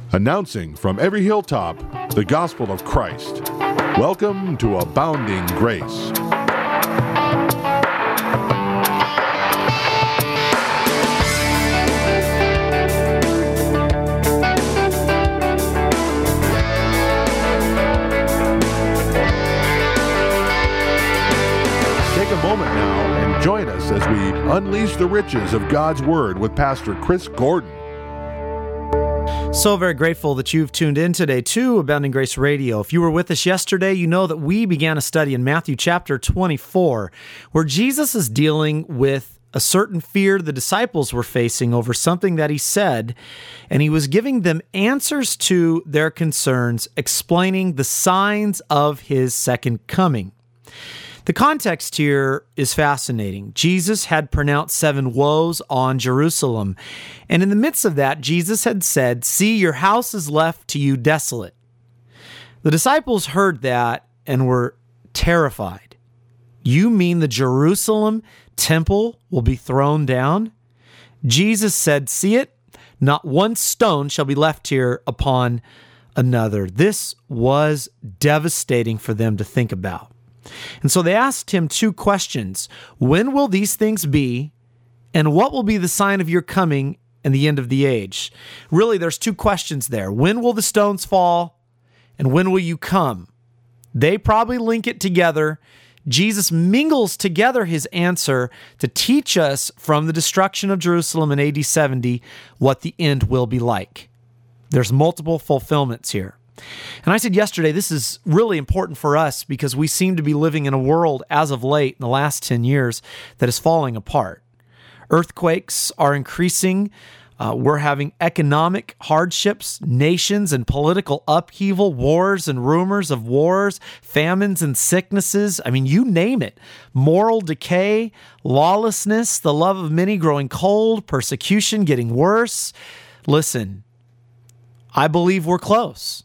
Announcing from every hilltop the gospel of Christ. Welcome to Abounding Grace. Take a moment now and join us as we unleash the riches of God's Word with Pastor Chris Gordon. So very grateful that you've tuned in today to Abounding Grace Radio. If you were with us yesterday, you know that we began a study in Matthew chapter 24, where Jesus is dealing with a certain fear the disciples were facing over something that he said, and he was giving them answers to their concerns, explaining the signs of his second coming. The context here is fascinating. Jesus had pronounced 7 woes on Jerusalem, and in the midst of that, Jesus had said, "See, your house is left to you desolate." The disciples heard that and were terrified. "You mean the Jerusalem temple will be thrown down?" Jesus said, "See it? Not one stone shall be left here upon another." This was devastating for them to think about. And so they asked him 2 questions. When will these things be? And what will be the sign of your coming and the end of the age? Really, there's 2 questions there. When will the stones fall? And when will you come? They probably link it together. Jesus mingles together his answer to teach us from the destruction of Jerusalem in AD 70 what the end will be like. There's multiple fulfillments here. And I said yesterday, this is really important for us because we seem to be living in a world as of late in the last 10 years that is falling apart. Earthquakes are increasing. We're having economic hardships, nations and political upheaval, wars and rumors of wars, famines and sicknesses. I mean, you name it. Moral decay, lawlessness, the love of many growing cold, persecution getting worse. Listen, I believe we're close.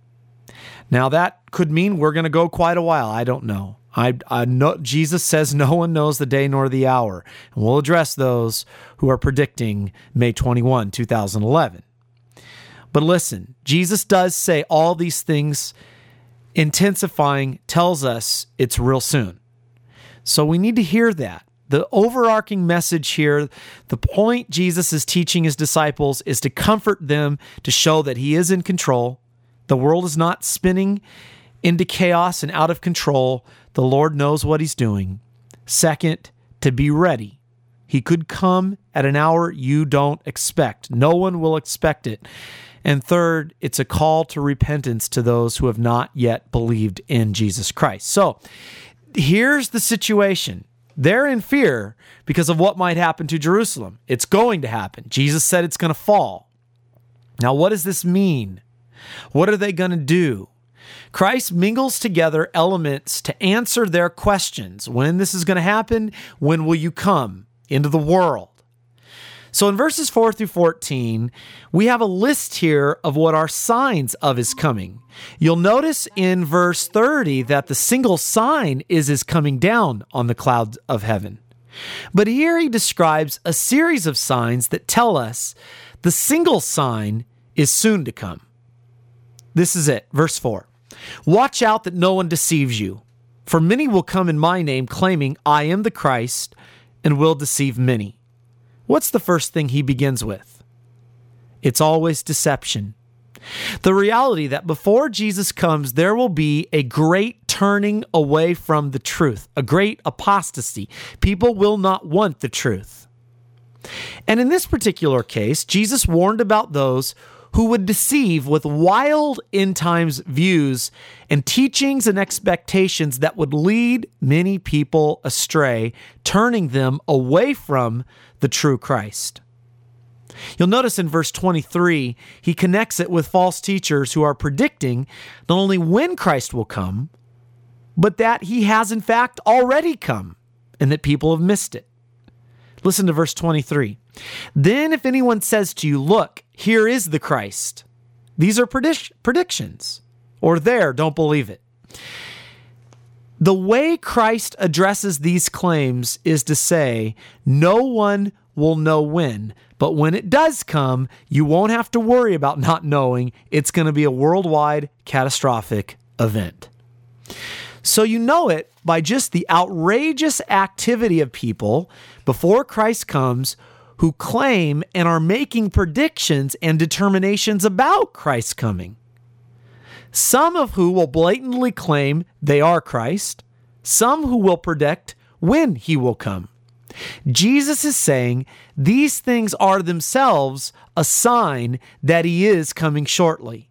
Now, that could mean we're going to go quite a while. I don't know. I know Jesus says no one knows the day nor the hour, and we'll address those who are predicting May 21, 2011. But listen, Jesus does say all these things. Intensifying tells us it's real soon. So we need to hear that. The overarching message here, the point Jesus is teaching his disciples is to comfort them, to show that he is in control. The world is not spinning into chaos and out of control. The Lord knows what he's doing. Second, to be ready. He could come at an hour you don't expect. No one will expect it. And third, it's a call to repentance to those who have not yet believed in Jesus Christ. So here's the situation. They're in fear because of what might happen to Jerusalem. It's going to happen. Jesus said it's going to fall. Now, what does this mean? What are they going to do? Christ mingles together elements to answer their questions. When this is going to happen? When will you come into the world? So in verses 4 through 14, we have a list here of what are signs of his coming. You'll notice in verse 30 that the single sign is his coming down on the clouds of heaven. But here he describes a series of signs that tell us the single sign is soon to come. This is it, verse 4. "Watch out that no one deceives you, for many will come in my name, claiming I am the Christ, and will deceive many." What's the first thing he begins with? It's always deception. The reality that before Jesus comes, there will be a great turning away from the truth, a great apostasy. People will not want the truth. And in this particular case, Jesus warned about those who would deceive with wild end times views and teachings and expectations that would lead many people astray, turning them away from the true Christ. You'll notice in verse 23, he connects it with false teachers who are predicting not only when Christ will come, but that he has in fact already come and that people have missed it. Listen to verse 23. "Then if anyone says to you, 'Look, here is the Christ,' these are predictions, or there, don't believe it." The way Christ addresses these claims is to say, no one we'll know when. But when it does come, you won't have to worry about not knowing. It's going to be a worldwide catastrophic event. So you know it by just the outrageous activity of people before Christ comes who claim and are making predictions and determinations about Christ's coming. Some of who will blatantly claim they are Christ, some who will predict when he will come. Jesus is saying these things are themselves a sign that he is coming shortly.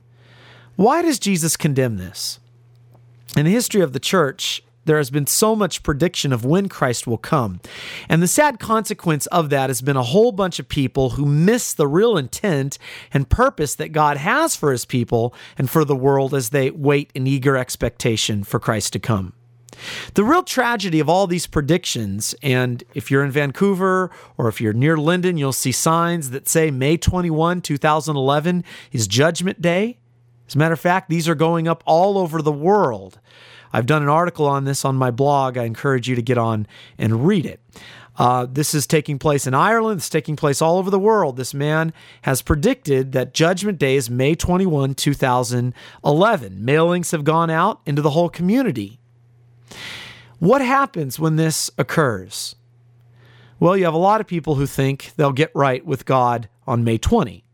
Why does Jesus condemn this? In the history of the church, there has been so much prediction of when Christ will come. And the sad consequence of that has been a whole bunch of people who miss the real intent and purpose that God has for his people and for the world as they wait in eager expectation for Christ to come. The real tragedy of all these predictions, and if you're in Vancouver or if you're near Linden, you'll see signs that say May 21, 2011 is Judgment Day. As a matter of fact, these are going up all over the world. I've done an article on this on my blog. I encourage you to get on and read it. This is taking place in Ireland. It's taking place all over the world. This man has predicted that Judgment Day is May 21, 2011. Mailings have gone out into the whole community. What happens when this occurs? Well, you have a lot of people who think they'll get right with God on May 20.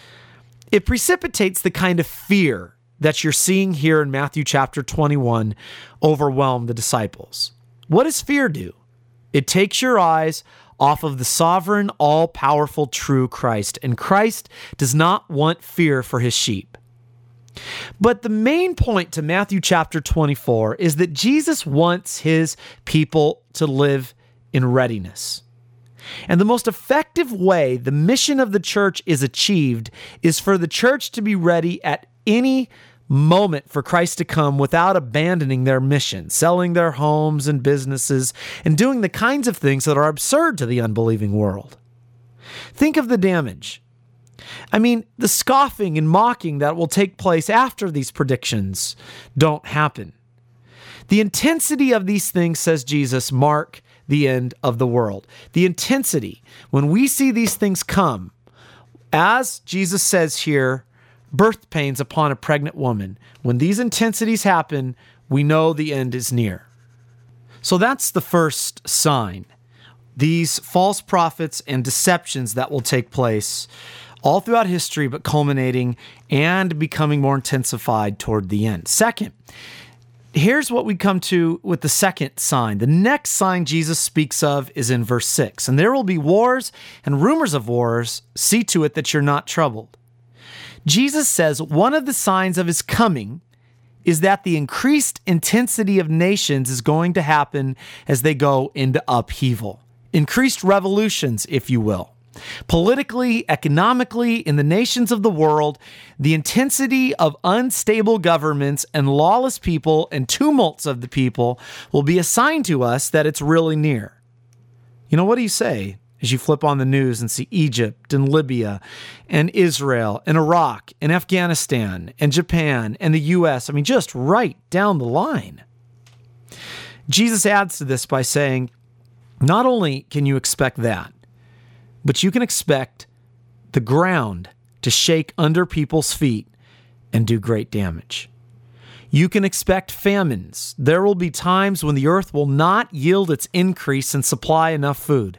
It precipitates the kind of fear that you're seeing here in Matthew chapter 21 overwhelm the disciples. What does fear do? It takes your eyes off of the sovereign, all-powerful, true Christ, and Christ does not want fear for his sheep. But the main point to Matthew chapter 24 is that Jesus wants his people to live in readiness. And the most effective way the mission of the church is achieved is for the church to be ready at any moment for Christ to come without abandoning their mission, selling their homes and businesses, and doing the kinds of things that are absurd to the unbelieving world. Think of the damage. I mean, the scoffing and mocking that will take place after these predictions don't happen. The intensity of these things, says Jesus, mark the end of the world. The intensity, when we see these things come, as Jesus says here, birth pains upon a pregnant woman. When these intensities happen, we know the end is near. So that's the first sign. These false prophets and deceptions that will take place all throughout history, but culminating and becoming more intensified toward the end. Second, here's what we come to with the second sign. The next sign Jesus speaks of is in verse 6. And there will be wars and rumors of wars. See to it that you're not troubled. Jesus says one of the signs of his coming is that the increased intensity of nations is going to happen as they go into upheaval. Increased revolutions, if you will. Politically, economically, in the nations of the world, the intensity of unstable governments and lawless people and tumults of the people will be a sign to us that it's really near. You know, what do you say as you flip on the news and see Egypt and Libya and Israel and Iraq and Afghanistan and Japan and the U.S.? I mean, just right down the line. Jesus adds to this by saying, not only can you expect that, but you can expect the ground to shake under people's feet and do great damage. You can expect famines. There will be times when the earth will not yield its increase and supply enough food.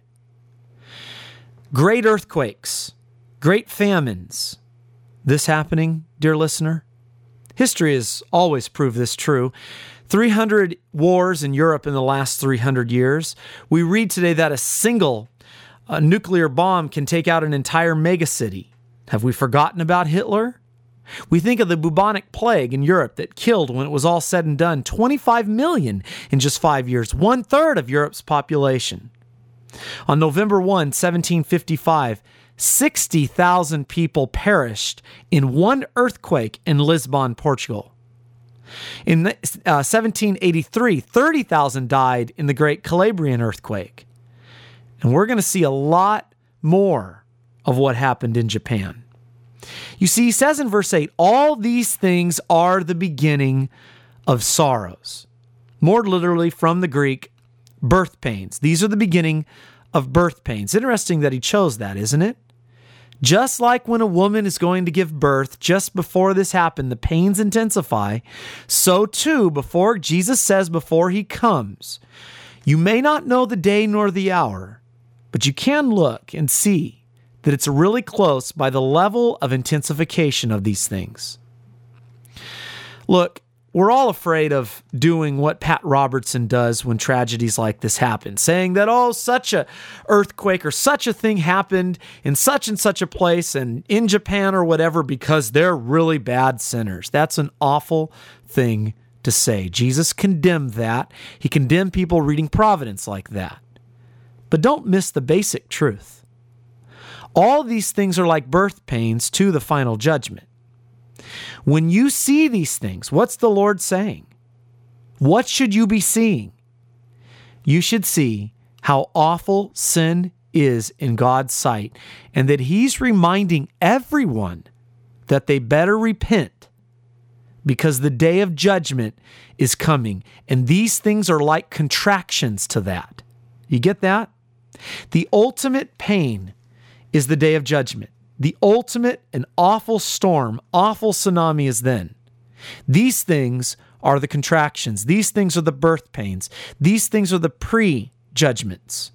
Great earthquakes, great famines. This happening, dear listener? History has always proved this true. 300 wars in Europe in the last 300 years. We read today that a single nuclear bomb can take out an entire megacity. Have we forgotten about Hitler? We think of the bubonic plague in Europe that killed, when it was all said and done, 25 million in just 5 years, 1/3 of Europe's population. On November 1, 1755, 60,000 people perished in one earthquake in Lisbon, Portugal. In 1783, 30,000 died in the Great Calabrian earthquake. And we're going to see a lot more of what happened in Japan. You see, he says in verse 8, all these things are the beginning of sorrows. More literally from the Greek, birth pains. These are the beginning of birth pains. Interesting that he chose that, isn't it? Just like when a woman is going to give birth, just before this happened, the pains intensify. So too, Jesus says before he comes, you may not know the day nor the hour, but you can look and see that it's really close by the level of intensification of these things. Look, we're all afraid of doing what Pat Robertson does when tragedies like this happen, saying that, such a earthquake or such a thing happened in such and such a place and in Japan or whatever because they're really bad sinners. That's an awful thing to say. Jesus condemned that. He condemned people reading Providence like that. But don't miss the basic truth. All these things are like birth pains to the final judgment. When you see these things, what's the Lord saying? What should you be seeing? You should see how awful sin is in God's sight, and that He's reminding everyone that they better repent because the day of judgment is coming, and these things are like contractions to that. You get that? The ultimate pain is the day of judgment. The ultimate and awful storm, awful tsunami is then. These things are the contractions. These things are the birth pains. These things are the pre-judgments.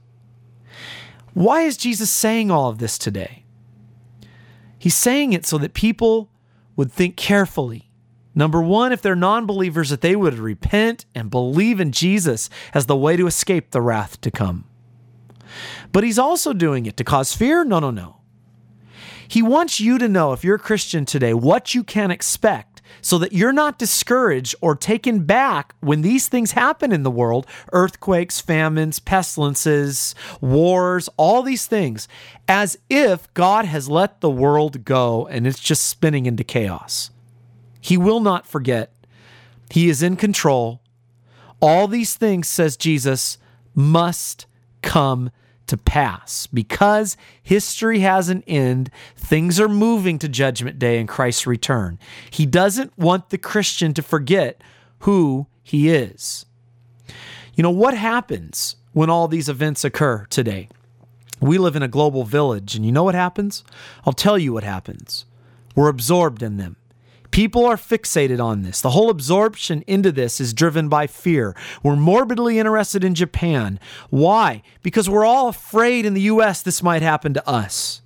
Why is Jesus saying all of this today? He's saying it so that people would think carefully. Number one, if they're non-believers, that they would repent and believe in Jesus as the way to escape the wrath to come. But he's also doing it to cause fear? No. He wants you to know, if you're a Christian today, what you can expect so that you're not discouraged or taken back when these things happen in the world, earthquakes, famines, pestilences, wars, all these things, as if God has let the world go and it's just spinning into chaos. He will not forget. He is in control. All these things, says Jesus, must come to pass. Because history has an end, things are moving to Judgment Day and Christ's return. He doesn't want the Christian to forget who he is. You know, what happens when all these events occur today? We live in a global village, and you know what happens? I'll tell you what happens. We're absorbed in them. People are fixated on this. The whole absorption into this is driven by fear. We're morbidly interested in Japan. Why? Because we're all afraid in the U.S. this might happen to us.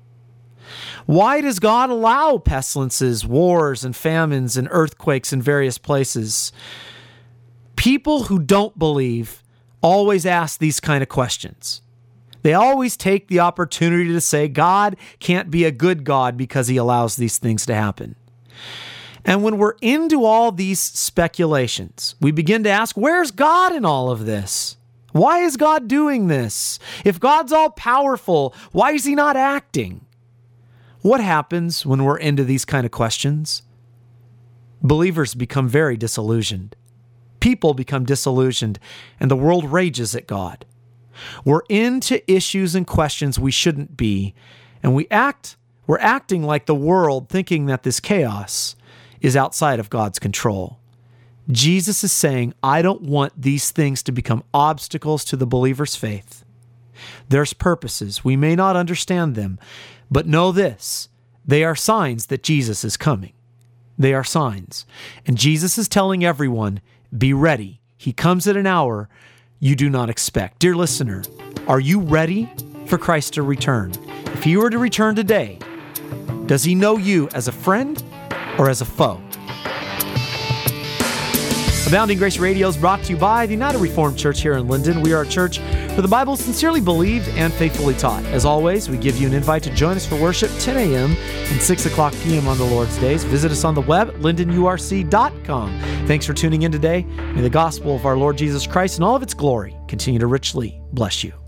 Why does God allow pestilences, wars, and famines and earthquakes in various places? People who don't believe always ask these kind of questions. They always take the opportunity to say God can't be a good God because He allows these things to happen. And when we're into all these speculations, we begin to ask, where's God in all of this? Why is God doing this? If God's all powerful, why is He not acting? What happens when we're into these kind of questions? Believers become very disillusioned. People become disillusioned, and the world rages at God. We're into issues and questions we shouldn't be, and we're acting like the world, thinking that this chaos is outside of God's control. Jesus is saying, I don't want these things to become obstacles to the believer's faith. There's purposes. We may not understand them, but know this, they are signs that Jesus is coming. They are signs. And Jesus is telling everyone, be ready. He comes at an hour you do not expect. Dear listener, are you ready for Christ to return? If He were to return today, does He know you as a friend or as a foe? Abounding Grace Radio is brought to you by the United Reformed Church here in Linden. We are a church where the Bible is sincerely believed and faithfully taught. As always, we give you an invite to join us for worship 10 a.m. and 6 o'clock p.m. on the Lord's days. Visit us on the web at lindenurc.com. Thanks for tuning in today. May the gospel of our Lord Jesus Christ and all of its glory continue to richly bless you.